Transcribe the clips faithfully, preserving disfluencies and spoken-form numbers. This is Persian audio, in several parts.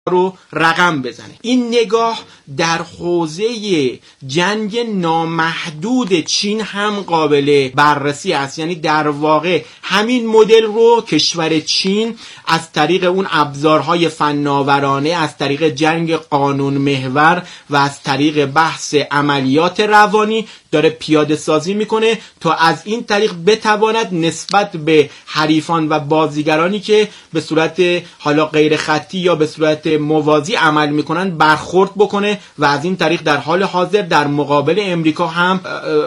رو رقم بزنه. این نگاه در حوزه جنگ نامحدود چین هم قابل بررسی است. یعنی در واقع همین مدل رو کشور چین از طریق اون ابزارهای فناورانه، از طریق جنگ قانون محور و از طریق بحث عملیات روانی داره پیاده سازی میکنه تا از این طریق بتواند نسبت به حریفان و بازیگرانی که به صورت حالا غیر خطی یا به صورت موازی عمل میکنن برخورد بکنه و از این طریق در حال حاضر در مقابل امریکا هم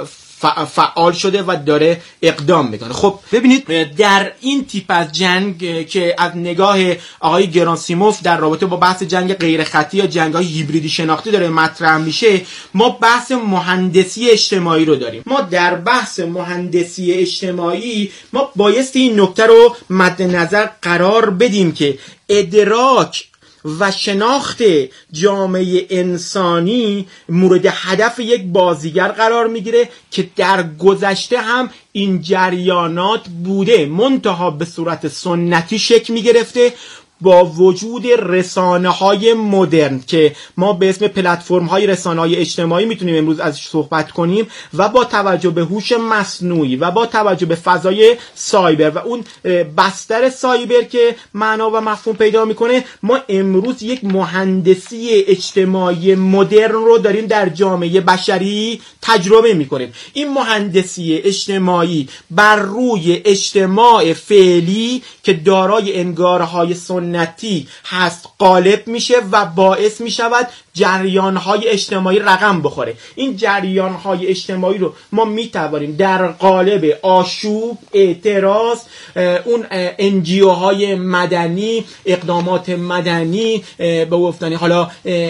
فعال شده و داره اقدام میکنه. خب ببینید در این تیپ از جنگ که از نگاه آقای گراسیموف در رابطه با بحث جنگ غیر خطی یا جنگ‌های هیبریدی شناختی داره مطرح میشه، ما بحث مهندسی اجتماعی رو داریم. ما در بحث مهندسی اجتماعی ما بایستی این نکته رو مد نظر قرار بدیم که ادراک و شناخت جامعه انسانی مورد هدف یک بازیگر قرار میگیره که در گذشته هم این جریانات بوده، منتها به صورت سنتی شکل میگرفته با وجود رسانه‌های مدرن که ما به اسم پلتفرم‌های رسانه‌های اجتماعی میتونیم امروز ازش صحبت کنیم و با توجه به هوش مصنوعی و با توجه به فضای سایبر و اون بستر سایبر که معنا و مفهوم پیدا میکنه، ما امروز یک مهندسی اجتماعی مدرن رو داریم در جامعه بشری تجربه میکنیم. این مهندسی اجتماعی بر روی اجتماع فعلی که دارای انگارهای سنتی هست غالب میشه و باعث میشود جریان‌های اجتماعی رقم بخوره. این جریان‌های اجتماعی رو ما میتوانیم در قالب آشوب، اعتراض، اون ان جی او های مدنی، اقدامات مدنی، به گفتنی حالا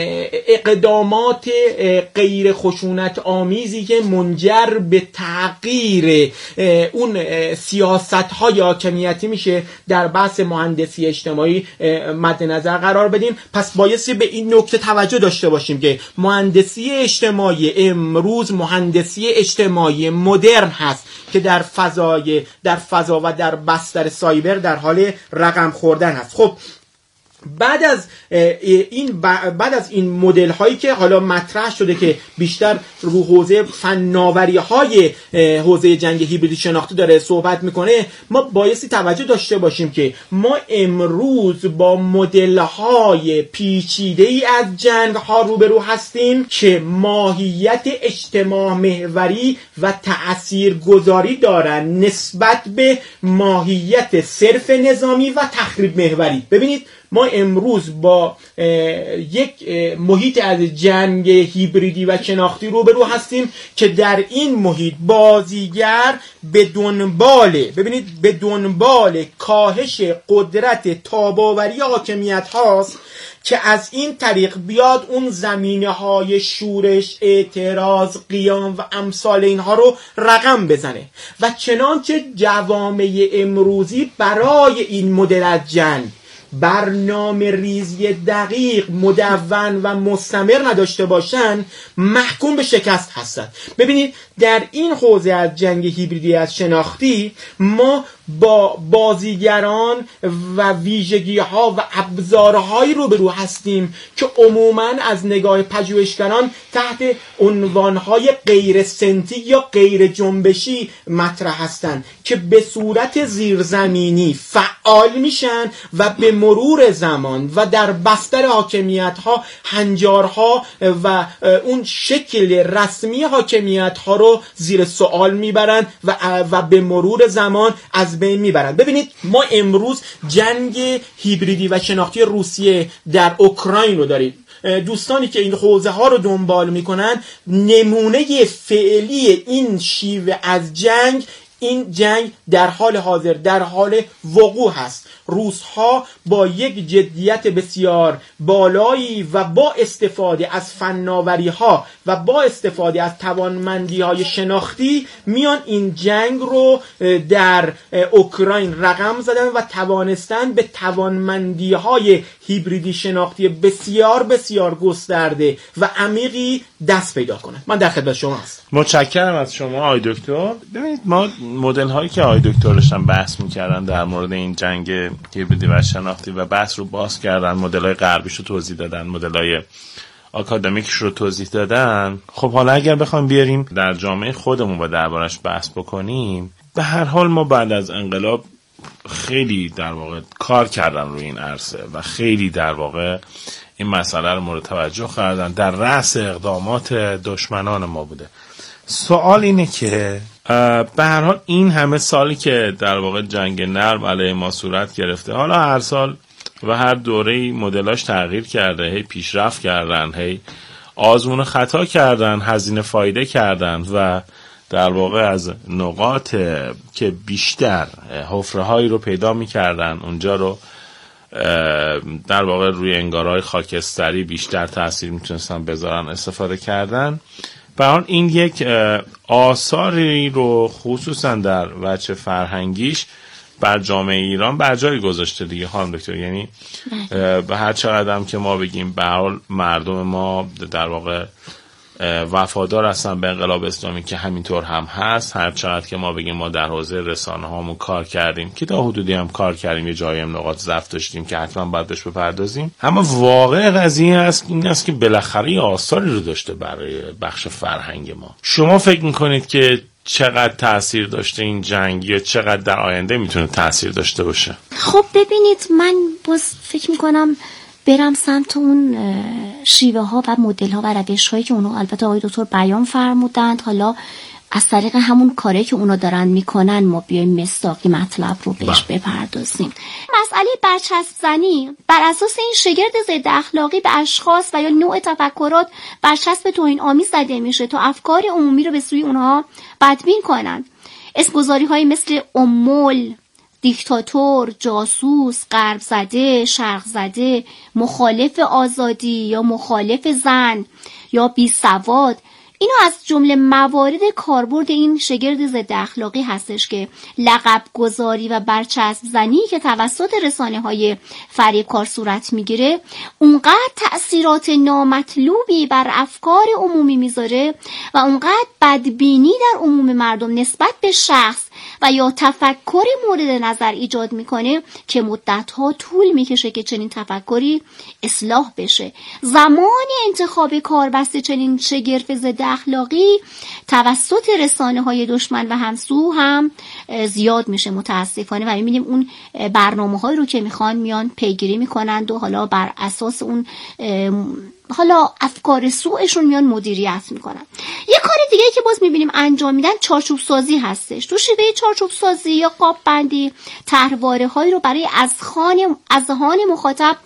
اقدامات غیر خشونت آمیزی که منجر به تغییر اون سیاست‌های حاکمیتی میشه در بحث مهندسی اجتماعی مد نظر قرار بدیم. پس بایستی به این نکته توجه داشته باشیم که مهندسی اجتماعی امروز مهندسی اجتماعی مدرن هست که در فضای در فضا و در بستر سایبر در حال رقم خوردن هست. خب بعد از این بعد از این مدل هایی که حالا مطرح شده که بیشتر رو حوزه فناوری های حوزه جنگ هیبریدی شناختی داره صحبت میکنه، ما بایستی توجه داشته باشیم که ما امروز با مدل های پیچیده ای از جنگ ها روبرو هستیم که ماهیت اجتماع محوری و تاثیرگذاری دارن نسبت به ماهیت صرف نظامی و تخریب محوری. ببینید ما امروز با یک محیط از جنگ هیبریدی و شناختی روبرو هستیم که در این محیط بازیگر به دنبال ببینید به دنبال کاهش قدرت تاباوری حاکمیت هاست که از این طریق بیاد اون زمینه های شورش، اعتراض، قیام و امثال اینها رو رقم بزنه و چنانچه جوامع امروزی برای این مدل از جنگ برنامه ریزی دقیق، مدون و مستمر نداشته باشن، محکوم به شکست هستند. ببینید در این حوزه از جنگ هیبریدی از شناختی ما با بازیگران و ویژگی ها و ابزارهایی روبرو هستیم که عموماً از نگاه پژوهشگران تحت عنوانهای غیر سنتی یا غیر جنبشی مطرح هستند که به صورت زیرزمینی فعال میشن و به مرور زمان و در بستر حاکمیت ها هنجارها و اون شکل رسمی حاکمیت ها رو زیر سوال میبرن و و به مرور زمان از بین میبرن. ببینید ما امروز جنگ هیبریدی و شناختی روسیه در اوکراین رو داریم. دوستانی که این حوزه ها رو دنبال میکنن، نمونه فعلی این شیوه از جنگ این جنگ در حال حاضر در حال وقوع هست. روس‌ها با یک جدیت بسیار بالایی و با استفاده از فناوری‌ها و با استفاده از توانمندی‌های شناختی میان این جنگ رو در اوکراین رقم زدن و توانستن به توانمندی‌های هیبریدی شناختی بسیار بسیار گسترده و عمیقی دست پیدا کنن. من در خدمت شما هستم. متشکرم از شما آقای دکتر. ببینید ما مدل هایی که آقای دکتر داشتن بحث می‌کردن در مورد این جنگ هیبریدی و شناختی و بحث رو باز کردن، مدل‌های غربیش رو توضیح دادن، مدل‌های آکادمیکش رو توضیح دادن. خب حالا اگر بخوایم بیاریم در جامعه خودمون و دربارش بحث بکنیم، به هر حال ما بعد از انقلاب خیلی در واقع کار کردن روی این عرصه و خیلی در واقع این مسئله رو مورد توجه کردن، در رأس اقدامات دشمنان ما بوده. سوال اینه که به هر حال این همه سالی که در واقع جنگ نرم علیه ما صورت گرفته، حالا هر سال و هر دوره‌ای مدلاش تغییر کرده، هی پیشرفت کردن، هی آزمون خطا کردن، هزینه فایده کردن و در واقع از نقاط که بیشتر حفره‌هایی رو پیدا می‌کردن اونجا رو در واقع روی انگارهای خاکستری بیشتر تأثیر میتونستن بذارن استفاده کردن. برای این یک آثاری رو خصوصا در وجه فرهنگیش بر جامعه ایران بر جای گذاشته دیگه خانم دکتر. یعنی به هر چقدر هم که ما بگیم به حال مردم ما در واقع وفادار هستن به انقلاب اسلامی که همینطور هم هست، هر چقدر که ما بگیم ما در حوزه رسانه هامون کار کردیم که تا حدودی هم کار کردیم، یه جایی هم نقاط ضعف داشتیم که حتما باید بهش بپردازیم، اما واقع قضیه هست این است که بالاخره آثاری رو داشته برای بخش فرهنگ ما. شما فکر میکنید که چقدر تأثیر داشته این جنگ یا چقدر در آینده میتونه تأثیر داشته باشه؟ خب ببینید، من باز فکر میکنم برم سمت اون شیوه ها و مدل ها و روش هایی که اونو البته آقای دکتر بیان فرمودند. حالا از طریق همون کاری که اونا دارن میکنن ما بیایم مصداقی مطلب رو بهش بپردازیم. مسئله برچسب زنی بر اساس این شگرد ضد اخلاقی به اشخاص و یا نوع تفکرات برچسب توهین آمیز زده میشه تا افکار عمومی رو به سوی اونها بدبین کنن. اسمگذاری های مثل امول، دیکتاتور، جاسوس، غرب زده، شرق زده، مخالف آزادی یا مخالف زن یا بی سواد، اینو از جمله موارد کاربرد این شگرد ضد اخلاقی هستش که لقب گذاری و برچسب زنی که توسط رسانه های فریبکار صورت میگیره اونقدر تأثیرات نامطلوبی بر افکار عمومی میذاره و اونقدر بدبینی در عموم مردم نسبت به شخص و یا تفکر مورد نظر ایجاد میکنه که مدتها طول میکشه که چنین تفکری اصلاح بشه. زمان انتخاب کاربست چنین شگرف ضد اخلاقی توسط رسانه های دشمن و همسو هم زیاد میشه متاسفانه و میبینیم اون برنامه هایی رو که میخوان میان پیگیری میکنند و حالا بر اساس اون حالا افکار سوءشون میان مدیریت میکنن. یه کار دیگه که باز میبینیم انجام میدن چارچوب سازی هستش. تو شیوه چارچوب سازی یا قاب بندی طرحواره هایی رو برای اذهان اذهان مخاطب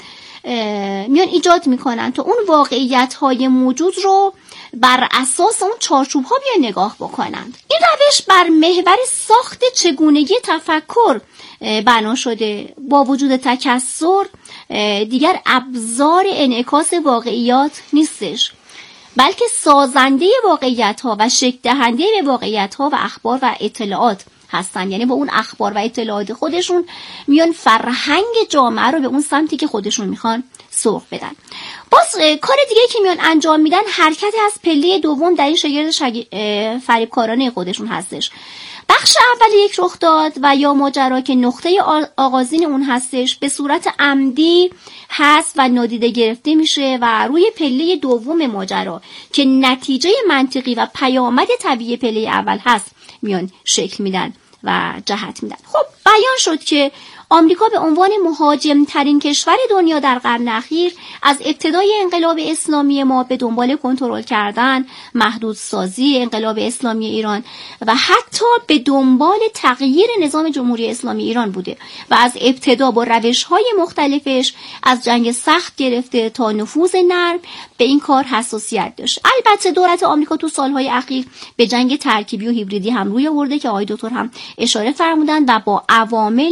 میان ایجاد میکنن تا اون واقعیت های موجود رو بر اساس اون چارچوب ها بیان نگاه بکنند. این روش بر محور ساخت چگونگی تفکر بنا شده. با وجود تکثر دیگر ابزار انعکاس واقعیات نیستش، بلکه سازنده واقعیت ها و شکل دهنده به واقعیت ها و اخبار و اطلاعات هستن. یعنی با اون اخبار و اطلاعات خودشون میان فرهنگ جامعه رو به اون سمتی که خودشون میخوان سوق بدن. باز کار دیگه که میان انجام میدن حرکت از پله دوم در این شگرد شگ... فریبکارانه خودشون هستش. بخش اول یک رخداد و یا ماجرا که نقطه آغازین اون هستش به صورت عمدی هست و نادیده گرفته میشه و روی پله دوم ماجرا که نتیجه منطقی و پیامد طبیعی پله اول هست میان شکل میدن و جهت میدن. خب بیان شد که آمریکا به عنوان مهاجم ترین کشور دنیا در قرن اخیر از ابتدای انقلاب اسلامی ما به دنبال کنترل کردن، محدودسازی انقلاب اسلامی ایران و حتی به دنبال تغییر نظام جمهوری اسلامی ایران بوده و از ابتدا با روش‌های مختلفش از جنگ سخت گرفته تا نفوذ نرم به این کار حساسیت داشت. البته دولت آمریکا تو سالهای اخیر به جنگ ترکیبی و هیبریدی هم روی آورده که آقای دکتر هم اشاره فرمودن و با عوامل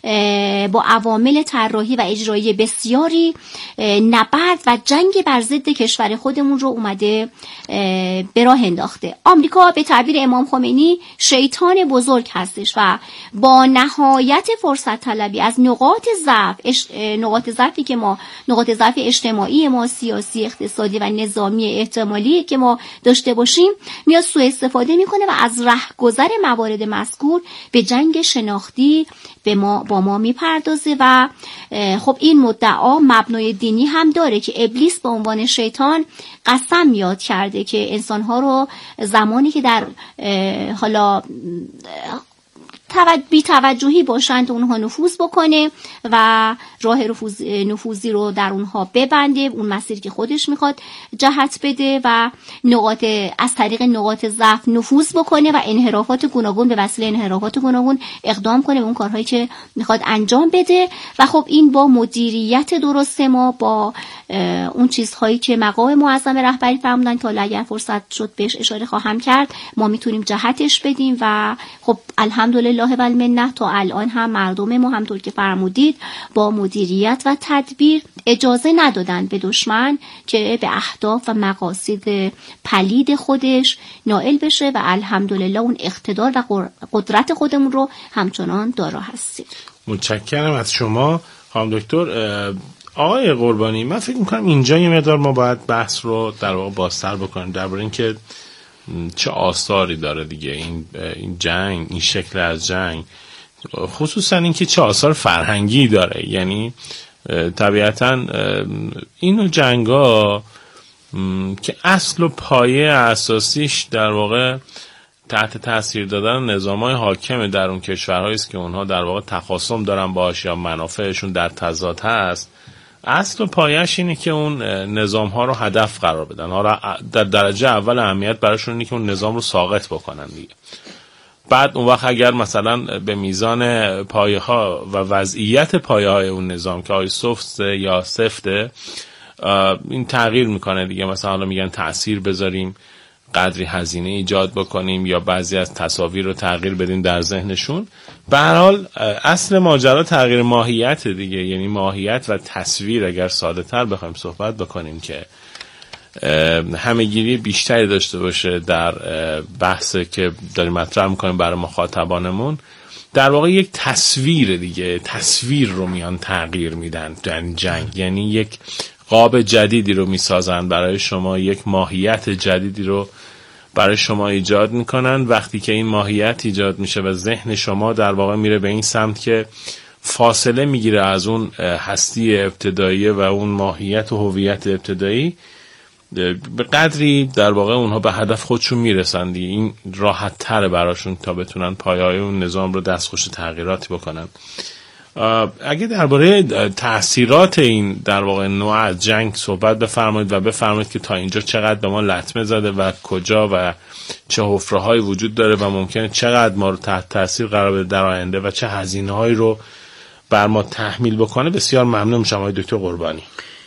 با عوامل طراحی و اجرایی بسیاری نبرد و جنگ بر ضد کشور خودمون رو اومده به راه انداخته. آمریکا به تعبیر امام خمینی شیطان بزرگ هستش و با نهایت فرصت طلبی از نقاط ضعف نقاط ضعفی که ما نقاط ضعف اجتماعی ما، سیاسی، اقتصادی و نظامی احتمالی که ما داشته باشیم میاد سوء استفاده میکنه و از رهگذر موارد مذکور به جنگ شناختی به ما با ما ما میپردازه و خب این مدعا مبنای دینی هم داره که ابلیس به عنوان شیطان قسم یاد کرده که انسانها رو زمانی که در حالا بی توجهی باشند اونها نفوذ بکنه و راه نفوذی رو در اونها ببنده، اون مسیری که خودش میخواد جهت بده و نقاط از طریق نقاط ضعف نفوذ بکنه و انحرافات گوناگون به وسیله انحرافات گوناگون اقدام کنه به اون کارهایی که میخواد انجام بده. و خب این با مدیریت درست ما، با اون چیزهایی که مقام معظم رهبری فرمودن که حالا اگر فرصت شد بهش اشاره خواهم کرد، ما میتونیم جهتش بدیم. و خب الحمدلله و المنه تا الان هم مردم ما همطور که فرمودید با مدیریت و تدبیر اجازه ندادن به دشمن که به اهداف و مقاصد پلید خودش نائل بشه و الحمدلله اون اقتدار و قدرت خودمون رو همچنان دارا هستیم. متشکرم از شما خانم دکتر. آقای قربانی، من فکر میکنم اینجا یه مقدار ما باید بحث رو در واقع بازتر بکنیم درباره اینکه چه آثاری داره دیگه این این جنگ، این شکل از جنگ، خصوصا اینکه چه آثار فرهنگی داره. یعنی طبیعتا این جنگا که اصل و پایه اساسیش در واقع تحت تاثیر دادن نظام‌های حاکم در اون کشورهایی است که اونها در واقع تخاصم دارن باهاش یا منافعشون در تضاد هست. اصل و پایه‌اش اینه که اون نظام‌ها رو هدف قرار بدن، حالا در درجه اول اهمیت براشون اینه که اون نظام رو ساقط بکنن دیگه. بعد اون وقت اگر مثلا به میزان پایه‌ها و وضعیت پایه‌های اون نظام که آی سفت یا سفته این تغییر میکنه دیگه، مثلا حالا میگن تأثیر بذاریم، قدری هزینه ایجاد بکنیم یا بعضی از تصاویر رو تغییر بدیم در ذهنشون. به هر حال اصل ماجرا تغییر ماهیت دیگه، یعنی ماهیت و تصویر. اگر ساده تر بخوایم صحبت بکنیم که همه‌گیری بیشتری داشته باشه در بحث که داریم مطرح میکنیم برای مخاطبانمون، در واقع یک تصویر دیگه، تصویر رو میان تغییر میدن در جنگ. یعنی یک قاب جدیدی رو میسازن برای شما، یک ماهیت جدیدی رو برای شما ایجاد میکنن. وقتی که این ماهیت ایجاد میشه و ذهن شما در واقع میره به این سمت که فاصله میگیره از اون هستی ابتدایی و اون ماهیت و هویت ابتدایی، به قدری در واقع اونها به هدف خودشون میرسن دیگه. این راحت تره براشون تا بتونن پایه‌های اون نظام رو دستخوش تغییراتی بکنن. اگه درباره تأثیرات این در واقع نوع از جنگ صحبت بفرمایید و بفرمایید که تا اینجا چقدر به ما لطمه زده و کجا و چه حفره‌هایی وجود داره و ممکنه چقدر ما رو تحت تأثیر قرار بده در آینده و چه هزینه‌هایی رو بر ما تحمیل بکنه، بسیار ممنون میشم آقای دکتر قربانی.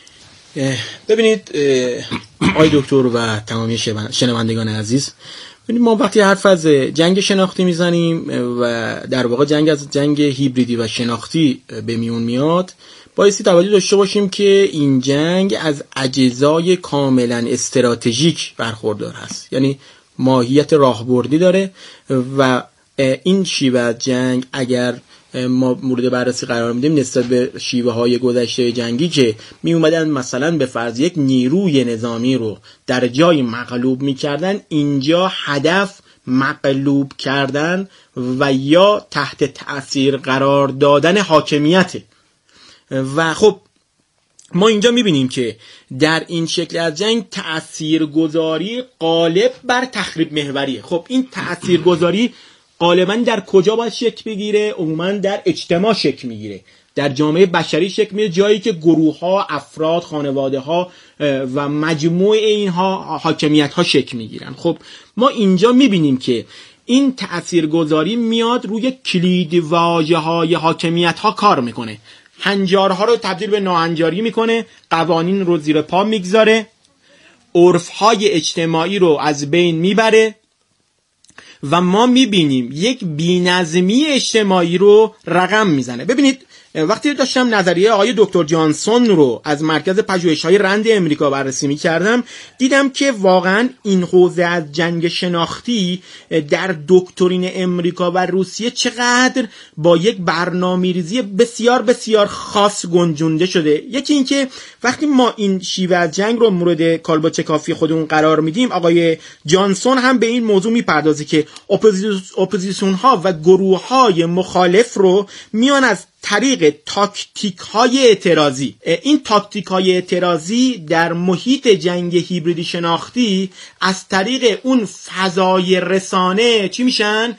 ببینید آقای دکتر و تمامی شنوندگان عزیز، ما وقتی حرف از جنگ شناختی میزنیم و در واقع جنگ از جنگ هیبریدی و شناختی به میون میاد، بایستی توجه داشته باشیم که این جنگ از اجزای کاملا استراتژیک برخوردار هست، یعنی ماهیت راهبردی داره و این شیوه از جنگ اگر ما مورد بررسی قرار میدیم نسبت به شیوه های گذشته جنگی که می اومدن مثلا به فرض یک نیروی نظامی رو در جای مغلوب میکردن، اینجا هدف مغلوب کردن و یا تحت تأثیر قرار دادن حاکمیته. و خب ما اینجا میبینیم که در این شکل از جنگ تأثیرگذاری غالب بر تخریب محوریه. خب این تأثیرگذاری غالبا در کجا باید شکل بگیره؟ عموما در اجتماع شکل میگیره، در جامعه بشری شکل میگیره، جایی که گروه ها، افراد، خانواده ها و مجموع اینها حاکمیت ها شکل میگیرن. خب ما اینجا میبینیم که این تأثیرگذاری میاد روی کلید واژه های حاکمیت ها کار میکنه، هنجارها رو تبدیل به ناهنجاری میکنه، قوانین رو زیر پا میگذاره، عرف های اجتماعی رو از بین میبره و ما میبینیم یک بی‌نظمی اجتماعی رو رقم میزنه. ببینید وقتی داشتم نظریه آقای دکتر جانسون رو از مرکز پژوهش‌های رند امریکا بررسی می‌کردم، دیدم که واقعا این حوزه از جنگ شناختی در دکترین امریکا و روسیه چقدر با یک برنامه‌ریزی بسیار بسیار خاص گنجونده شده. یکی این که وقتی ما این شیوه از جنگ رو مورد کالبد کافی خودمون قرار میدیم، آقای جانسون هم به این موضوع میپردازه که اپوزیسیون ها و گروه های مخالف رو میان از طریق تاکتیک های اعتراضی. این تاکتیک های اعتراضی در محیط جنگ هیبریدی شناختی از طریق اون فضای رسانه چی میشن؟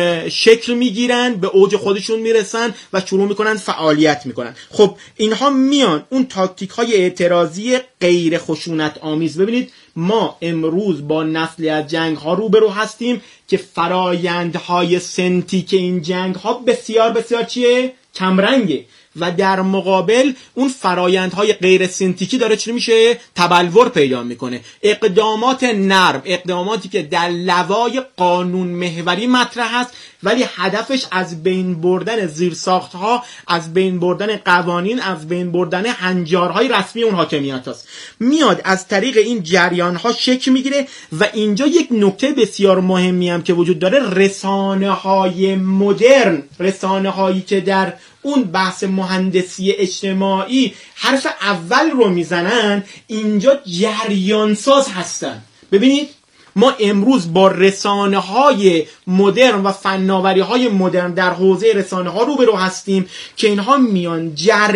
شکل میگیرن، به اوج خودشون میرسن و شروع میکنن فعالیت میکنن. خب اینها میان اون تاکتیک های اعتراضی غیر خشونت آمیز. ببینید ما امروز با نسلی از جنگ ها روبرو هستیم که فرایندهای سنتیک این جنگ ها بسیار بسیار چیه؟ کمرنگه و در مقابل اون فرایندهای غیر سنتیکی داره چی میشه؟ تبلور پیدا میکنه. اقدامات نرم، اقداماتی که در لوای قانون محوری مطرح هست ولی هدفش از بین بردن زیرساختها، از بین بردن قوانین، از بین بردن هنجارهای رسمی اون حاکمیت هست، میاد از طریق این جریانها شکل میگیره. و اینجا یک نکته بسیار مهمی هم که وجود داره، رسانه های مدرن، رسانه هایی که در اون بحث مهندسی اجتماعی حرف اول رو میزنن، اینجا جریانساز هستن. ببینید ما امروز با رسانه های مدرن و فناوری های مدرن در حوزه رسانه ها روبرو هستیم که اینها میان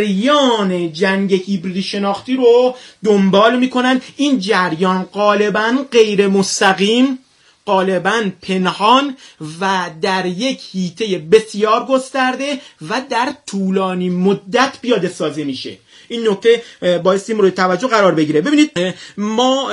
جریان جنگ هیبریدی شناختی رو دنبال میکنن. این جریان غالباً غیر مستقیم، غالباً پنهان و در یک حیطه بسیار گسترده و در طولانی مدت پیاده سازی میشه. این نکته بایستی مورد توجه قرار بگیره. ببینید ما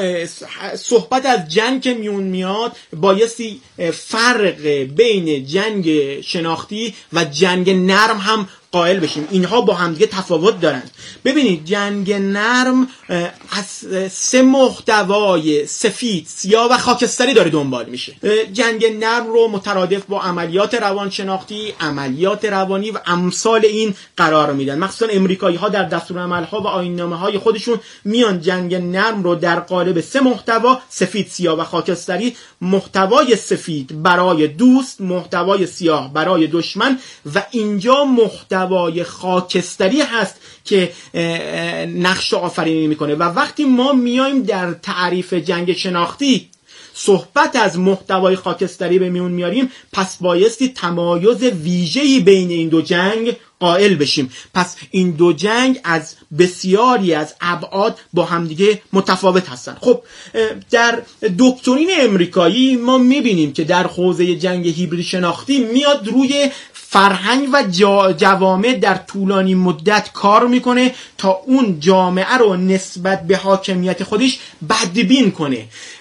صحبت از جنگ که میون میاد بایستی فرق بین جنگ شناختی و جنگ نرم هم قائل بشیم. اینها با همدیگه تفاوت دارن. ببینید جنگ نرم از سه محتوای سفید، سیاه و خاکستری داره دنبال میشه. جنگ نرم رو مترادف با عملیات روانشناختی، عملیات روانی و امثال این قرار میدن. مخصوصا امریکایی ها در دستورالعمل‌ها و آیین‌نامه‌های خودشون میان جنگ نرم رو در قالب سه محتوا، سفید، سیاه و خاکستری، محتوای سفید برای دوست، محتوای سیاه برای دشمن و اینجا محتوای خاکستری هست که نقش آفرینی میکنه. و وقتی ما میایم در تعریف جنگ شناختی صحبت از محتوای خاکستری به میون میاریم، پس بایستی تمایز ویژه‌ای بین این دو جنگ قائل بشیم. پس این دو جنگ از بسیاری از ابعاد با همدیگه متفاوت هستن. خب در دکترین امریکایی ما میبینیم که در حوزه جنگ هیبریدی شناختی میاد روی فرهنگ و جوامع در طولانی مدت کار میکنه تا اون جامعه رو نسبت به حاکمیت خودش بدبین کنه.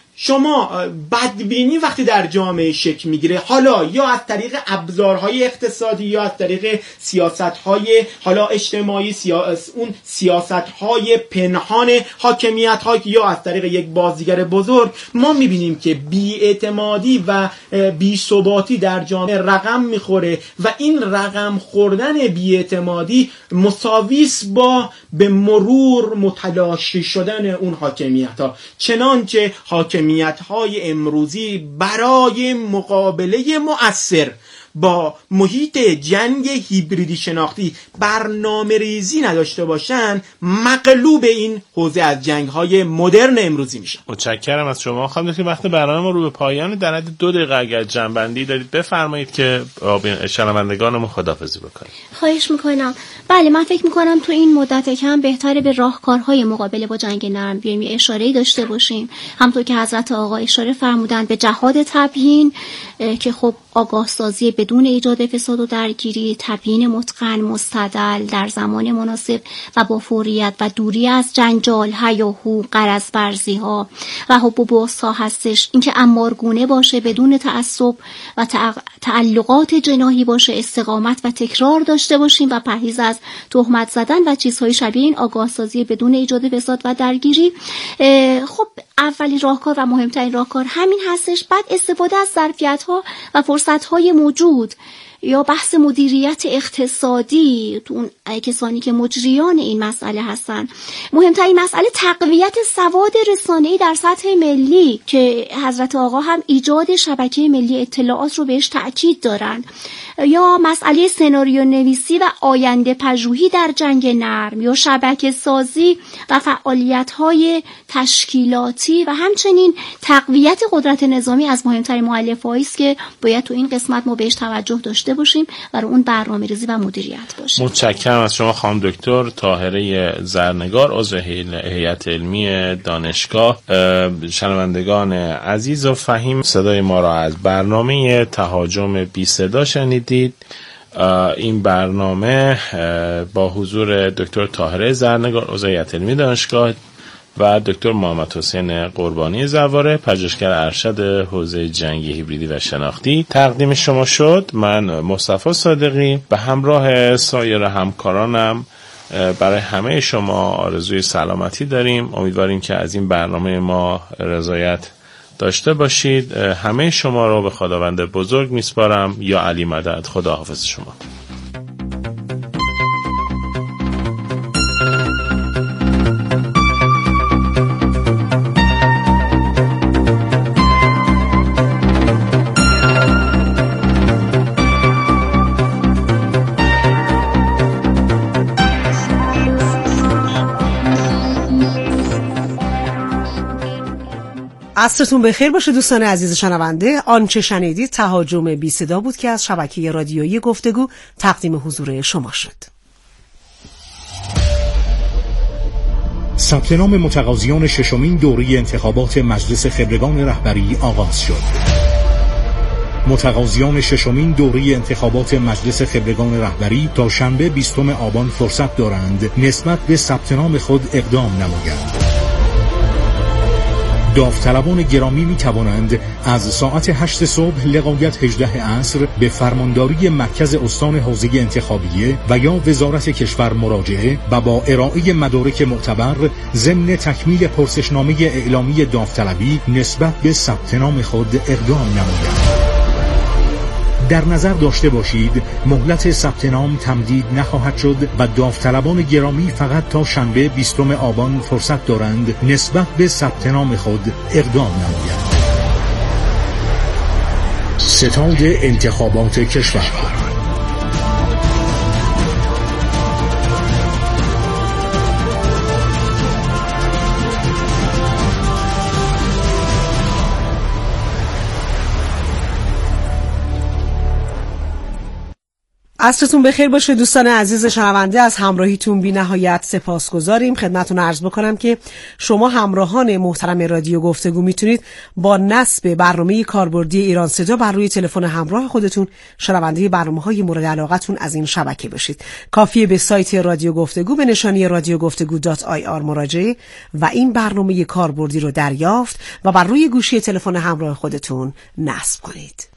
شما بدبینی وقتی در جامعه شکل میگیره، حالا یا از طریق ابزارهای اقتصادی یا از طریق سیاستهای حالا اجتماعی، سیاس اون سیاستهای پنهان حاکمیت‌ها، یا از طریق یک بازیگر بزرگ، ما میبینیم که بی‌اعتمادی و بی‌ثباتی در جامعه رقم میخوره و این رقم خوردن بی‌اعتمادی مساویس با به مرور متلاشی شدن اون حاکمیت‌ها. چنانچه حاکمیت های امروزی برای مقابله مؤثر با محیط جنگ هیبریدی شناختی برنامه ریزی نداشته باشن، مغلوب این حوزه از جنگ های مدرن امروزی میشن. متشکرم از شما. خواهم که وقت برنامه ما رو به پایان، در حد دو دقیقه اگر جنبندی دارید بفرمایید که شنوندگانمون خداحافظی بکنیم. خواهش میکنم. بله، من فکر میکنم تو این مدت کم بهتره به راهکارهای مقابله با جنگ نرم بیایم اشاره‌ای داشته باشیم. همونطور که حضرت آقا اشاره فرمودن به جهاد تبیین که خب آگاه سازی بدون ایجاد فساد و درگیری، تبیین متقن، مستدل در زمان مناسب و با فوریت و دوری از جنجال، هیاهو، غرض ورزی ها و حب و بغض ها هستش. اینکه امارگونه باشه، بدون تعصب و تعلقات جناحی باشه، استقامت و تکرار داشته باشیم و پرهیز از تهمت زدن و چیزهای شبیه این. آگاه سازی بدون ایجاد فساد و درگیری. خب اولین راهکار و مهمترین راهکار همین هستش. بعد استفاده از ظرفیت‌ها و فرصت‌های موجود یا بحث مدیریت اقتصادی تو اون کسانی که مجریان این مسئله هستن. مهمترین مسئله تقویت سواد رسانه‌ای در سطح ملی که حضرت آقا هم ایجاد شبکه ملی اطلاعات رو بهش تأکید دارن، یا مسئله سناریو نویسی و آینده پژوهی در جنگ نرم، یا شبکه سازی و فعالیت‌های تشکیلاتی و همچنین تقویت قدرت نظامی از مهمترین مؤلفه‌ای است که باید تو این قسمت ما بهش توجه داشته داشته باشیم و رو اون برنامه‌ریزی و مدیریت باشیم. متشکرم از شما خانم دکتر طاهره زرنگار، عضو هیئت علمی دانشگاه. شنوندگان عزیز و فهیم، صدای ما را از برنامه تهاجم بی صدا شنیدید. این برنامه با حضور دکتر طاهره زرنگار، عضو هیئت علمی دانشگاه و دکتر محمد حسین قربانی زواره، پژوهشگر ارشد حوزه جنگی هیبریدی و شناختی تقدیم شما شد. من مصطفی صادقی به همراه سایر همکارانم برای همه شما آرزوی سلامتی داریم. امیدواریم که از این برنامه ما رضایت داشته باشید. همه شما رو به خداوند بزرگ میسپارم. یا علی مدد. خداحافظ شما. عصرتون بخیر باشه دوستان عزیز شنونده. آنچه شنیدید تهاجم بی صدا بود که از شبکه رادیویی گفتگو تقدیم حضور شما شد. ثبت نام متقاضیان ششمین دوره انتخابات مجلس خبرگان رهبری آغاز شد. متقاضیان ششمین دوره انتخابات مجلس خبرگان رهبری تا شنبه بیستم آبان فرصت دارند نسبت به ثبت نام خود اقدام نمایند. داوطلبان گرامی می توانند از ساعت هشت صبح لغایت هجده عصر به فرمانداری مرکز استان حوزه انتخابیه و یا وزارت کشور مراجعه و با ارائه مدارک معتبر ضمن تکمیل پرسشنامه اعلامی داوطلبی نسبت به ثبت نام خود اقدام نمایند. در نظر داشته باشید مهلت ثبت نام تمدید نخواهد شد و داوطلبان گرامی فقط تا شنبه بیستم آبان فرصت دارند نسبت به ثبت نام خود اقدام نمایند. ستاد انتخابات کشور. عصرتون بخیر باشه دوستان عزیز شنونده. از همراهیتون بی نهایت سپاسگزاریم. خدمتتون عرض بکنم که شما همراهان محترم رادیو گفتگو میتونید با نصب برنامه کاربردی ایران صدا بر روی تلفن همراه خودتون شنونده برنامه‌های مورد علاقتون از این شبکه بشید. کافیه به سایت رادیو گفتگو به نشانی رادیو گفتگو دات آی آر مراجعه و این برنامه کاربردی رو دریافت و بر روی گوشی تلفن همراه خودتون نصب کنید.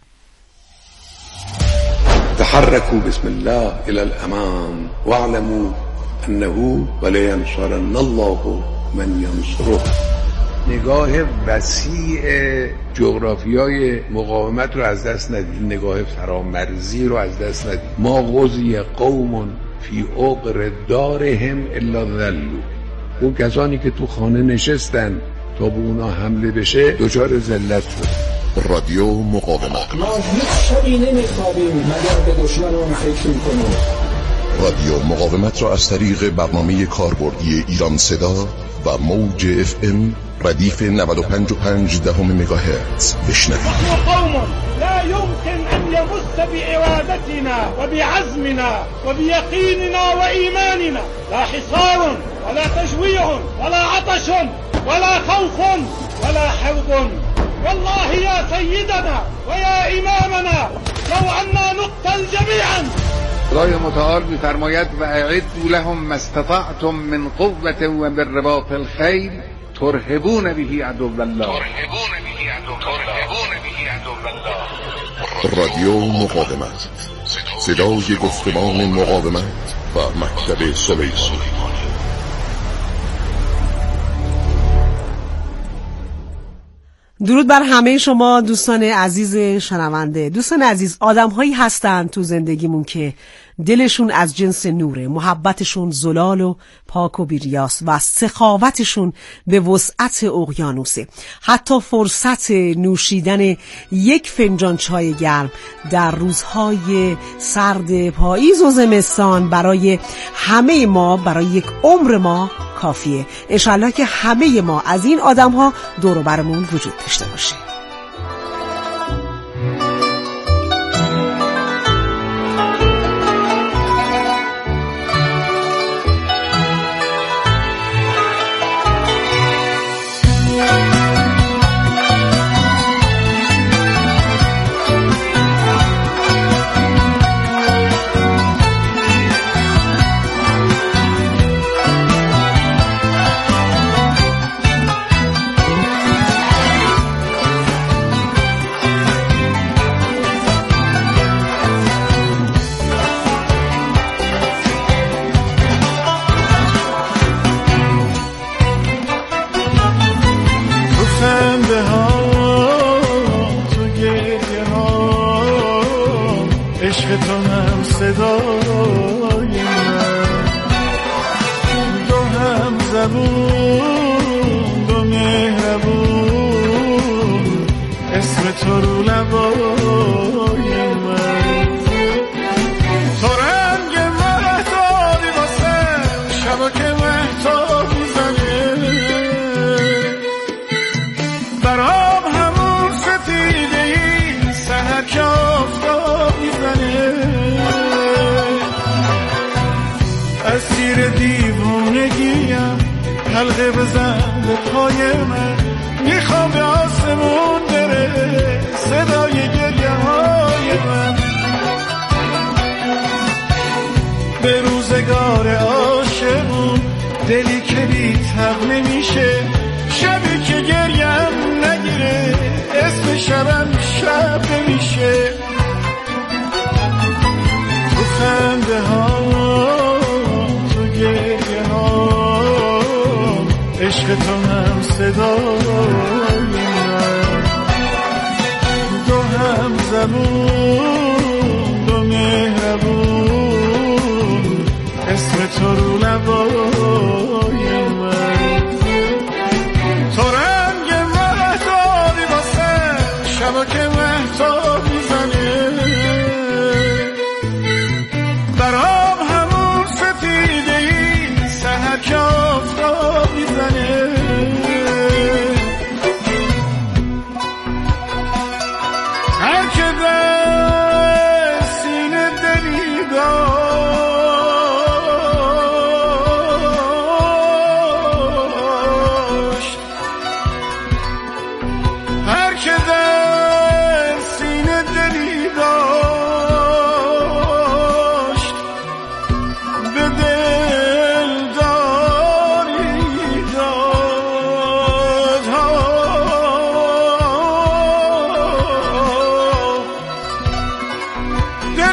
تحركوا بسم الله إلى الأمام واعلموا أنه ولينصرن الله من ينصره. نگاه وسیع جغرافیای مقاومت رو از دست ندید، نگاه فرامرزی رو از دست ندید. ما غزی قوم فی عقر دارهم الا ذلوا. اون کسانی که تو خانه نشستن تا به اونا حمله بشه دچار ذلت شد. رادیو مقاومت. ما هیچ شبی نمیخوابیم مگر به دشمنان فکر میکنیم. رادیو مقاومت را از طریق برنامه کاربردی ایران صدا و موج اف ام ردیف نود و پنج و پنج دهم مگاهرتز بشنوید. قوم لا يمكن ان يمس بإرادتنا وبعزمنا وبيقيننا وإيماننا لا حصار ولا تجويع ولا عطش ولا خوف ولا حرب. والله يا سيدنا ويا إمامنا لو أننا نقتل جميعا. خدای متعال می‌فرماید و اعدوا لهم ما استطعتم من قوة و بالرباط الخیل ترهبون به عدو الله. ترهبون به عدو الله. رادیو مقاومت، صدای گفتمان مقاومت و مکتب سلیمانی. درود بر همه شما دوستان عزیز شنونده. دوستان عزیز، آدم هایی هستن تو زندگیمون که دلشون از جنس نوره، محبتشون زلال و پاک و بیریاس و سخاوتشون به وسعت اقیانوسه. حتی فرصت نوشیدن یک فنجان چای گرم در روزهای سرد پاییز و زمستان برای همه ما، برای یک عمر ما کافیه. انشالله که همه ما از این آدم ها دور و برمون وجود داشته باشه. تو رو لبای من. تو رنگ مهتابی واسه شبا که مهتاب میزنه، برام همون ستیده ای سحر که آفتاب میزنه. اسیر دیوونگیم حلقه بزن به پای من، میخوام به آسمون بره صدای گریه های من. به روزگار عاشقون دلی که بی تب نمیشه، شبی که گریم نگیره اسم شبم شب نمیشه. تو خنده ها تو گریه ها عشق تو هم صدای من. دو هم زبون دو مهربون اسم تو رو لبای من. تو رنگ مهتابی واسه شبا که مهتاب میزنه، برام همون ستیده ای سحر که آفتاب میزنه. هر که در سینه دلی داشت، هر که در سینه دلی داشت، به دل داری داد. دل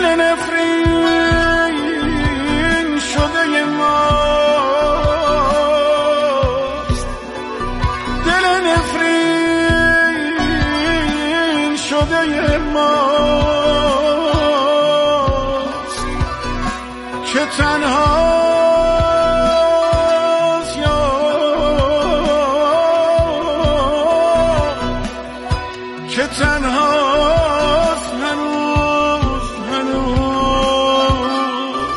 نفرین شده ماست، دل نفرین شده ماست که تنهاست یا که تنهاست هنوز هنوز.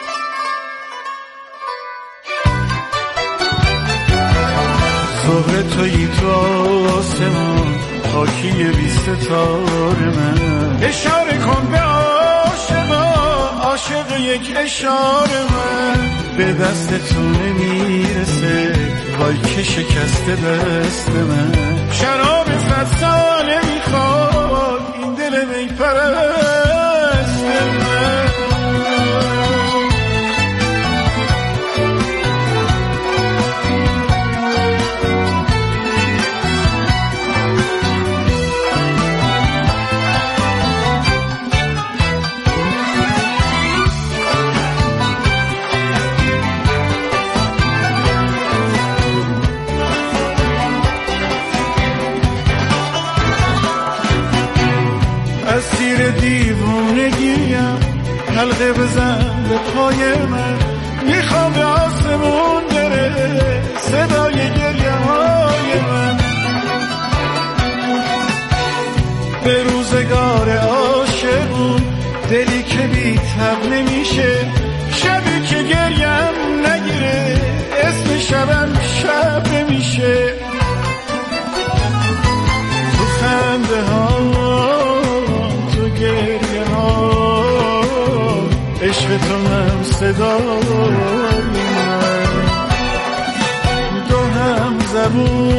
زهره تویی تو آسمان، خاکی بی ستاره من. اشاره کن به عاشقا، عاشق یک اشاره من. به دست تو نمیرسه وای که شکسته دست من. شراب صد ساله میخواد این دل میپرست من. اسیر دیوونگیم حلقه بزن به پای من، میخوام به آسمون بره صدای گریه های من. به روزگار عاشقون دلی که بی تب نمیشه، شبی که گریم نگیره اسم شبم شب نمیشه. تو خنده ها تو گریه ها عشق تو هم صدا